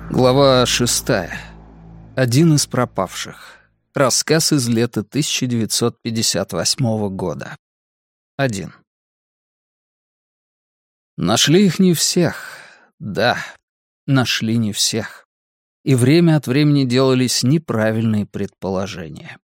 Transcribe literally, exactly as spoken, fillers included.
Глава шестая. Один из пропавших. Рассказ из лета тысяча девятьсот пятьдесят восьмого года. Один. Нашли их не всех. Да, нашли не всех. И время от времени делались неправильные предположения.